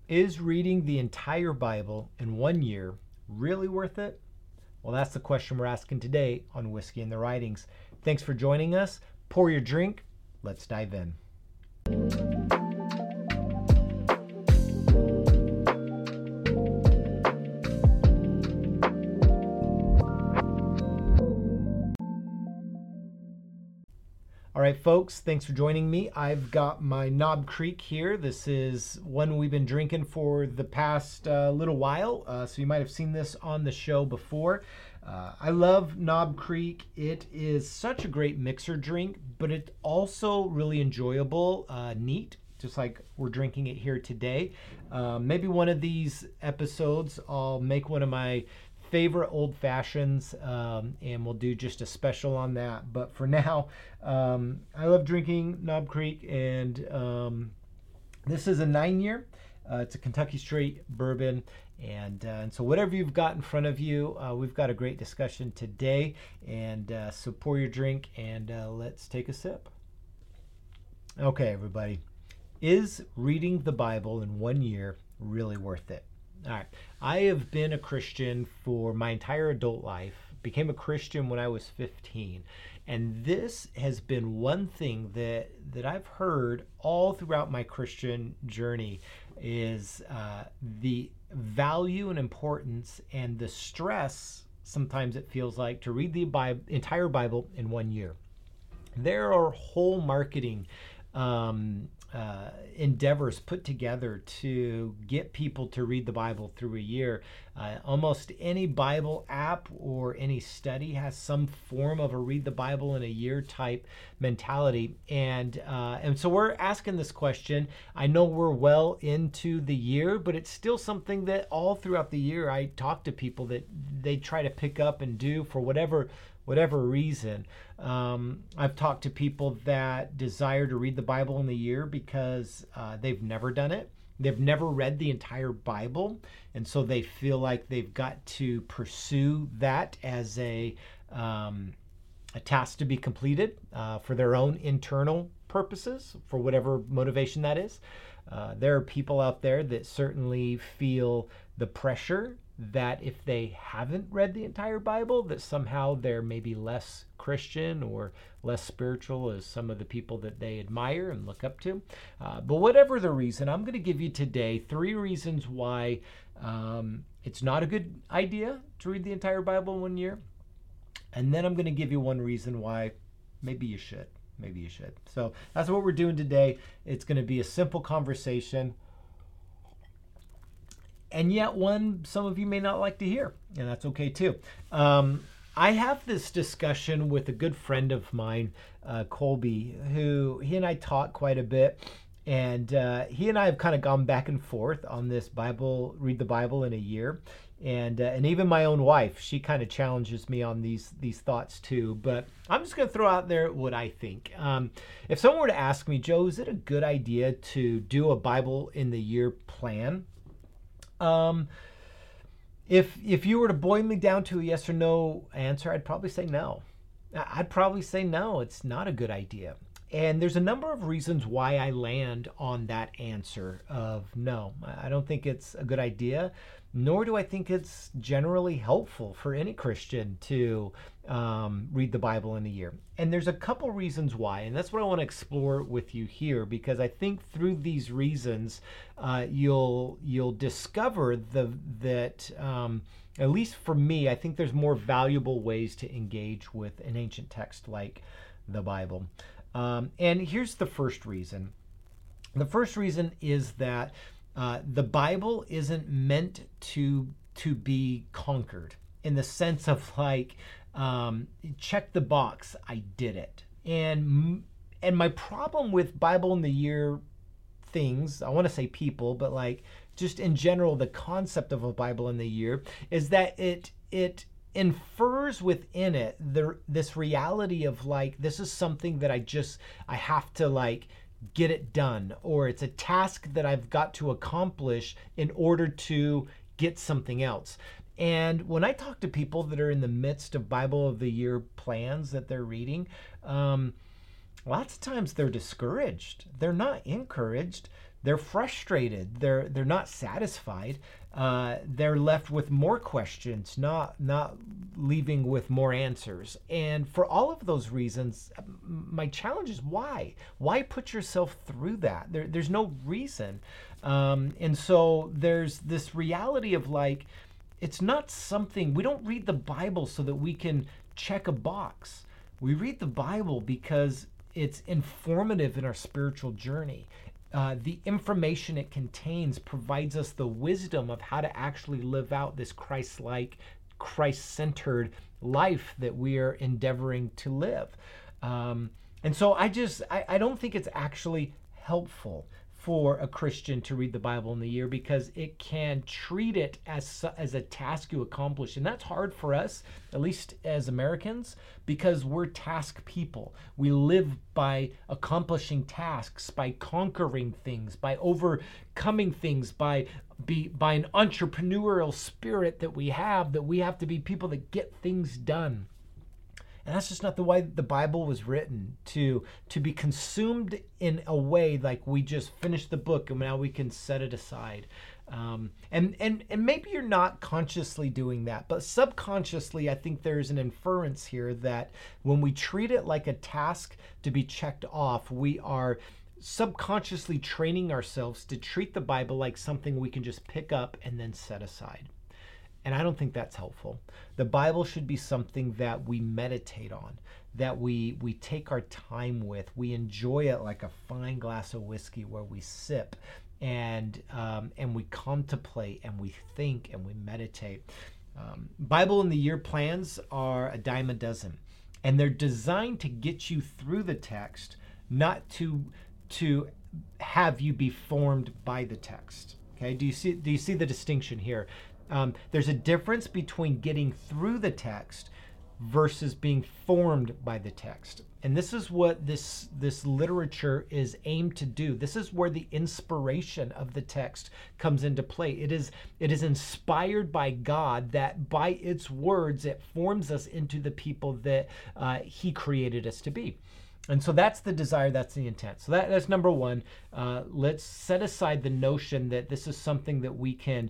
Is reading the entire Bible in 1 year really worth it? Well, that's the question we're asking today on Whiskey and the Writings. Thanks for joining us. Pour your drink. Let's dive in. All right, folks, thanks for joining me. I've got my Knob Creek here. This is one we've been drinking for the past little while, so you might have seen this on the show before. I love Knob Creek. It is such a great mixer drink, but it's also really enjoyable, neat, just like we're drinking it here today. Maybe one of these episodes, I'll make one of my favorite old fashions, and we'll do just a special on that. But for now, I love drinking Knob Creek, and this is a 9-year. It's a Kentucky Straight bourbon, and so whatever you've got in front of you, we've got a great discussion today. And so pour your drink and let's take a sip. Okay, everybody, is reading the Bible in 1 year really worth it? All right. I have been a Christian for my entire adult life. Became a Christian when I was 15. And this has been one thing that I've heard all throughout my Christian journey is the value and importance and the stress, sometimes it feels like, to read the entire Bible in 1 year. There are whole marketing endeavors put together to get people to read the Bible through a year. Almost any Bible app or any study has some form of a read the Bible in a year type mentality. And so we're asking this question. I know we're well into the year, but it's still something that all throughout the year I talk to people that they try to pick up and do for whatever reason. I've talked to people that desire to read the Bible in the year because they've never done it. They've never read the entire Bible, and so they feel like they've got to pursue that as a task to be completed for their own internal purposes, for whatever motivation that is. There are people out there that certainly feel the pressure that if they haven't read the entire Bible, that somehow they're maybe less Christian or less spiritual as some of the people that they admire and look up to. But whatever the reason, I'm going to give you today 3 reasons why it's not a good idea to read the entire Bible in 1 year. And then I'm going to give you 1 reason why maybe you should. Maybe you should. So that's what we're doing today. It's going to be a simple conversation, and yet one some of you may not like to hear, and that's okay too. I have this discussion with a good friend of mine, Colby, who he and I talk quite a bit, and he and I have kind of gone back and forth on this read the Bible in a year, and even my own wife, she kind of challenges me on these thoughts too. But I'm just going to throw out there what I think. If someone were to ask me, Joe, is it a good idea to do a Bible in the year plan? If you were to boil me down to a yes or no answer, I'd probably say no. I'd probably say no, it's not a good idea. And there's a number of reasons why I land on that answer of no. I don't think it's a good idea, nor do I think it's generally helpful for any Christian to read the Bible in a year. And there's a couple reasons why, and that's what I want to explore with you here, because I think through these reasons, you'll discover that at least for me, I think there's more valuable ways to engage with an ancient text like the Bible. And here's the first reason. The first reason is that the Bible isn't meant to be conquered in the sense of like, check the box, I did it. And my problem with Bible in the year things, I want to say people, but like just in general, the concept of a Bible in the year is that it infers within it this reality of like, this is something that I have to like get it done, or it's a task that I've got to accomplish in order to get something else. And when I talk to people that are in the midst of Bible of the Year plans that they're reading, lots of times they're discouraged. They're not encouraged. they're frustrated. They're not satisfied. They're left with more questions, not leaving with more answers. And for all of those reasons, my challenge is why? Why put yourself through that? There's no reason. And so there's this reality of like, it's not something, we don't read the Bible so that we can check a box. We read the Bible because it's informative in our spiritual journey. The information it contains provides us the wisdom of how to actually live out this Christ-like, Christ-centered life that we are endeavoring to live. And so I don't think it's actually helpful for a Christian to read the Bible in the year, because it can treat it as a task you accomplish. And that's hard for us, at least as Americans, because we're task people. We live by accomplishing tasks, by conquering things, by overcoming things, by an entrepreneurial spirit that we have to be people that get things done. And that's just not the way the Bible was written, to be consumed in a way like we just finished the book and now we can set it aside. And maybe you're not consciously doing that, but subconsciously, I think there's an inference here that when we treat it like a task to be checked off, we are subconsciously training ourselves to treat the Bible like something we can just pick up and then set aside. And I don't think that's helpful. The Bible should be something that we meditate on, that we take our time with. We enjoy it like a fine glass of whiskey, where we sip and we contemplate and we think and we meditate. Bible in the year plans are a dime a dozen, and they're designed to get you through the text, not to have you be formed by the text. Okay, do you see the distinction here? There's a difference between getting through the text versus being formed by the text. And this is what this literature is aimed to do. This is where the inspiration of the text comes into play. It is inspired by God, that by its words, it forms us into the people that He created us to be. And so that's the desire, that's the intent. So that's number one. Let's set aside the notion that this is something that we can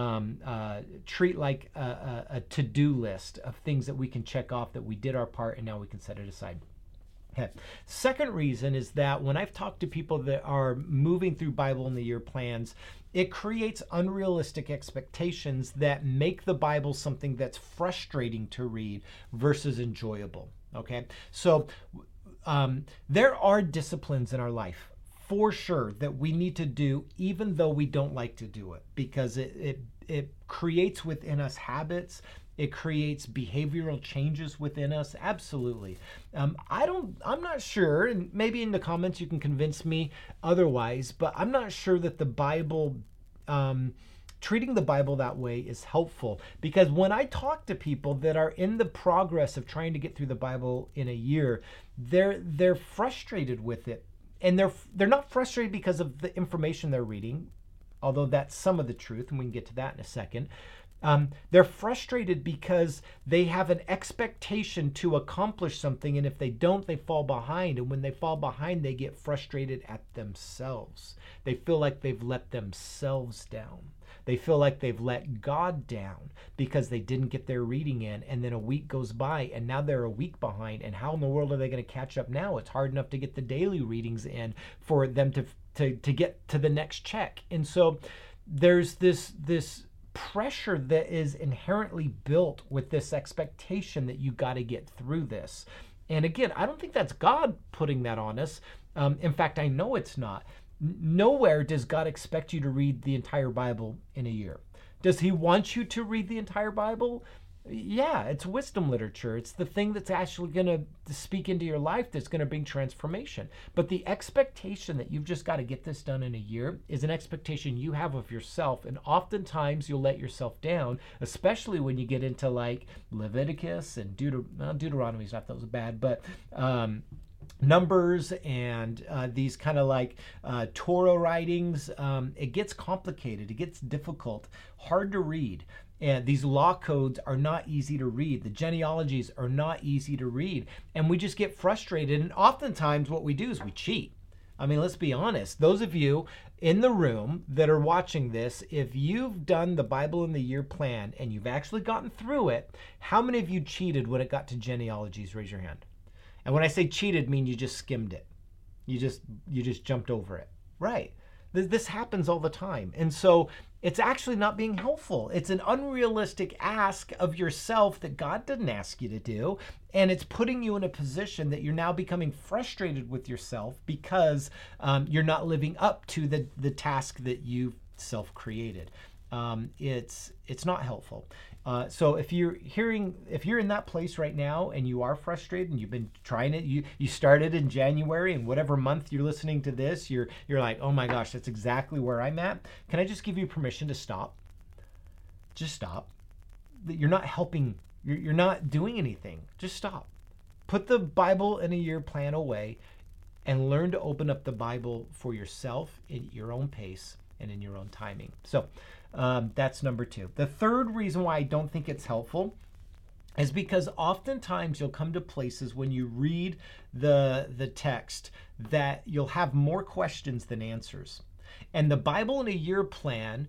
treat like a to-do list of things that we can check off, that we did our part and now we can set it aside. Okay. Second reason is that when I've talked to people that are moving through Bible in the year plans, it creates unrealistic expectations that make the Bible something that's frustrating to read versus enjoyable. Okay. So there are disciplines in our life, for sure, that we need to do even though we don't like to do it, because it creates within us habits. It creates behavioral changes within us. Absolutely. I'm not sure, and maybe in the comments you can convince me otherwise, but I'm not sure that the Bible, treating the Bible that way is helpful, because when I talk to people that are in the progress of trying to get through the Bible in a year, they're frustrated with it. And they're not frustrated because of the information they're reading, although that's some of the truth, and we can get to that in a second. They're frustrated because they have an expectation to accomplish something, and if they don't, they fall behind. And when they fall behind, they get frustrated at themselves. They feel like they've let themselves down. They feel like they've let God down because they didn't get their reading in, and then a week goes by and now they're a week behind. And how in the world are they going to catch up now? It's hard enough to get the daily readings in for them to get to the next check. And so there's this pressure that is inherently built with this expectation that you got to get through this. And again, I don't think that's God putting that on us. In fact, I know it's not. Nowhere does God expect you to read the entire Bible in a year. Does He want you to read the entire Bible? Yeah, it's wisdom literature. It's the thing that's actually going to speak into your life, that's going to bring transformation. But the expectation that you've just got to get this done in a year is an expectation you have of yourself. And oftentimes you'll let yourself down, especially when you get into like Leviticus and Deuteronomy's not that bad, but Numbers and these kind of like Torah writings. It gets complicated. It gets difficult, hard to read. And these law codes are not easy to read. The genealogies are not easy to read. And we just get frustrated. And oftentimes what we do is we cheat. I mean, let's be honest. Those of you in the room that are watching this, if you've done the Bible in the Year plan and you've actually gotten through it, how many of you cheated when it got to genealogies? Raise your hand. And when I say cheated, I mean you just skimmed it. You just jumped over it. Right. This happens all the time. And so it's actually not being helpful. It's an unrealistic ask of yourself that God didn't ask you to do. And it's putting you in a position that you're now becoming frustrated with yourself because you're not living up to the task that you've self-created. It's not helpful. So if you're in that place right now and you are frustrated and you've been trying it, you started in January, and whatever month you're listening to this, you're like, oh my gosh, that's exactly where I'm at. Can I just give you permission to stop? Just stop. You're not helping. You're not doing anything. Just stop. Put the Bible in a Year plan away and learn to open up the Bible for yourself at your own pace and in your own timing. So that's number 2. The third reason why I don't think it's helpful is because oftentimes you'll come to places when you read the text that you'll have more questions than answers. And the Bible in a Year plan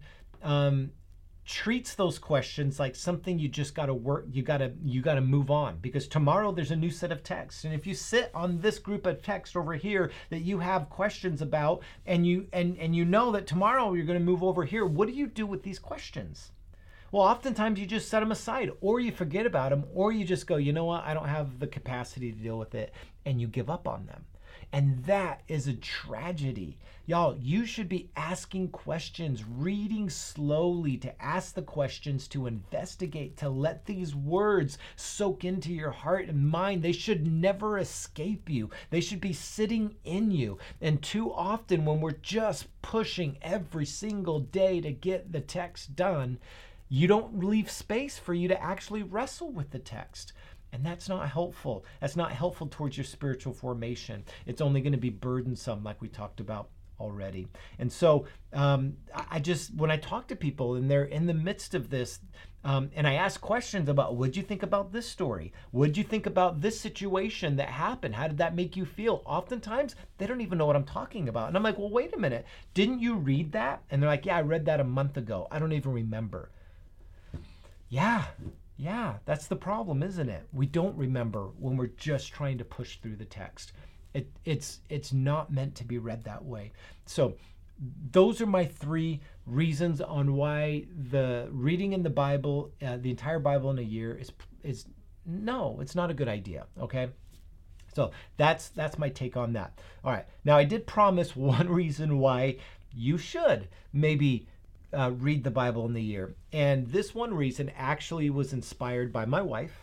treats those questions like something you just got to work, you got to move on, because tomorrow there's a new set of text. And if you sit on this group of text over here that you have questions about, and you know that tomorrow you're going to move over here, what do you do with these questions? Well, oftentimes you just set them aside, or you forget about them, or you just go, you know what, I don't have the capacity to deal with it, and you give up on them. And that is a tragedy. Y'all, you should be asking questions, reading slowly to ask the questions, to investigate, to let these words soak into your heart and mind. They should never escape you. They should be sitting in you. And too often when we're just pushing every single day to get the text done, you don't leave space for you to actually wrestle with the text. And that's not helpful. That's not helpful towards your spiritual formation. It's only going to be burdensome, like we talked about already. And so when I talk to people and they're in the midst of this, and I ask questions about, what'd you think about this story? What'd you think about this situation that happened? How did that make you feel? Oftentimes, they don't even know what I'm talking about. And I'm like, well, wait a minute. Didn't you read that? And they're like, yeah, I read that a month ago. I don't even remember. Yeah, that's the problem, isn't it? We don't remember when we're just trying to push through the text. It's not meant to be read that way. So those are my 3 reasons on why the reading in the Bible, the entire Bible in a year is no, it's not a good idea. Okay. So that's my take on that. All right. Now I did promise one reason why you should maybe read the Bible in the year. And this one reason actually was inspired by my wife.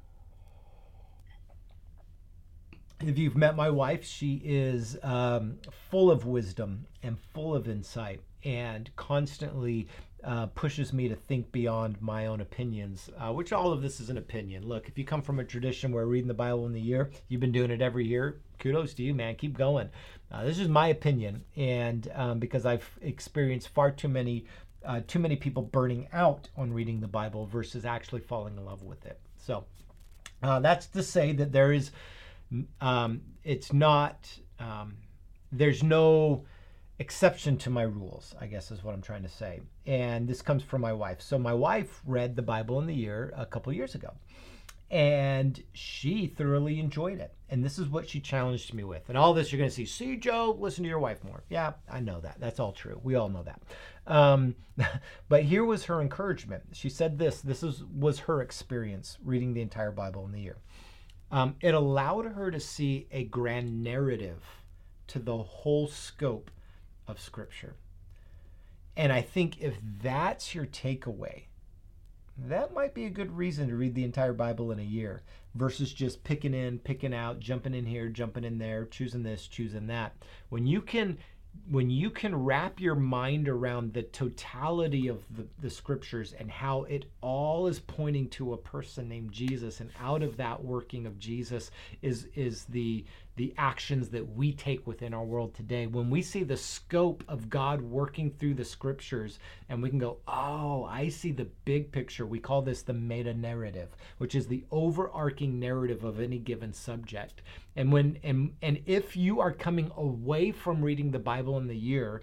If you've met my wife, she is full of wisdom and full of insight, and constantly pushes me to think beyond my own opinions, which all of this is an opinion. Look, if you come from a tradition where reading the Bible in the year, you've been doing it every year, kudos to you, man. Keep going. This is my opinion, and because I've experienced far too many people burning out on reading the Bible versus actually falling in love with it. So that's to say that there is, it's not, there's no exception to my rules, I guess is what I'm trying to say. And this comes from my wife. So my wife read the Bible in the year a couple years ago, and she thoroughly enjoyed it. And this is what she challenged me with. And all this you're going to see, Joe, listen to your wife more. Yeah, I know that. That's all true. We all know that. But here was her encouragement. She said this was her experience reading the entire Bible in the year. It allowed her to see a grand narrative to the whole scope of Scripture. And I think if that's your takeaway, that might be a good reason to read the entire Bible in a year versus just picking in, picking out, jumping in here, jumping in there, choosing this, choosing that. When you can wrap your mind around the totality of the Scriptures and how it all is pointing to a person named Jesus, and out of that working of Jesus is the the actions that we take within our world today. When we see the scope of God working through the scriptures, and we can go, oh, I see the big picture. We call this the meta narrative, which is the overarching narrative of any given subject. And if you are coming away from reading the Bible in a year,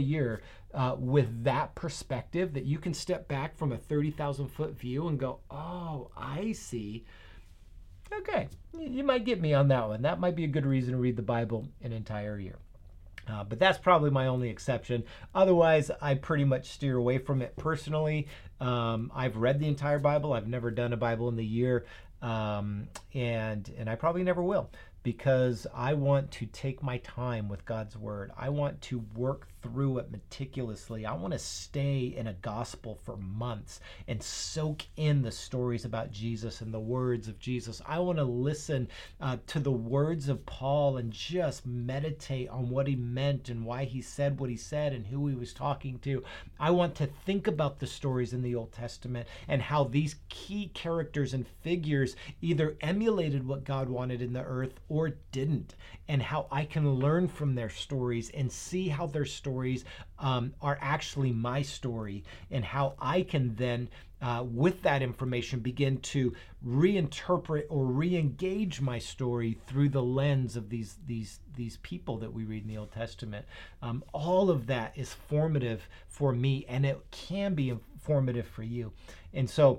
with that perspective, that you can step back from a 30,000 foot view and go, oh, I see. Okay, you might get me on that one. That might be a good reason to read the Bible an entire year. But that's probably my only exception. Otherwise, I pretty much steer away from it personally. I've read the entire Bible. I've never done a Bible in the year, and I probably never will, because I want to take my time with God's word. I want to work through it meticulously. I want to stay in a gospel for months and soak in the stories about Jesus and the words of Jesus. I want to listen to the words of Paul and just meditate on what he meant and why he said what he said and who he was talking to. I want to think about the stories in the Old Testament and how these key characters and figures either emulated what God wanted in the earth or didn't, and how I can learn from their stories and see how their stories are actually my story, and how I can then with that information begin to reinterpret or re-engage my story through the lens of these people that we read in the Old Testament. All of that is formative for me, and it can be informative for you. And so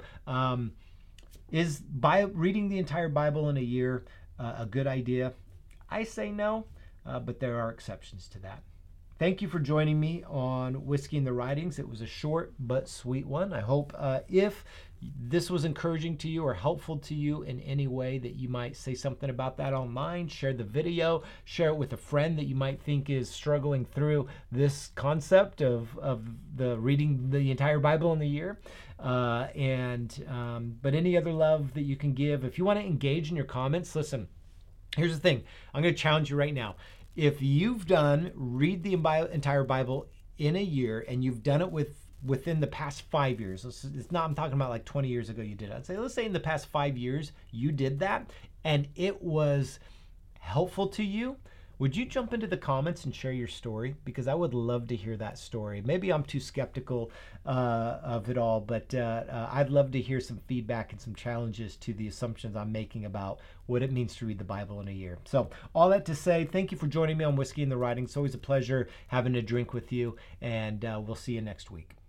is reading the entire Bible in a year a good idea? I say no, but there are exceptions to that. Thank you for joining me on Whiskey and the Writings. It was a short but sweet one. I hope if this was encouraging to you or helpful to you in any way, that you might say something about that online, share the video, share it with a friend that you might think is struggling through this concept of the reading the entire Bible in the year. But any other love that you can give, if you want to engage in your comments, listen, here's the thing. I'm going to challenge you right now. If you've read the entire Bible in a year, and you've done it within the past 5 years, I'm talking about like 20 years ago you did it. Let's say in the past 5 years you did that and it was helpful to you, would you jump into the comments and share your story? Because I would love to hear that story. Maybe I'm too skeptical of it all, but I'd love to hear some feedback and some challenges to the assumptions I'm making about what it means to read the Bible in a year. So all that to say, thank you for joining me on Whiskey and the Writing. It's always a pleasure having a drink with you, and we'll see you next week.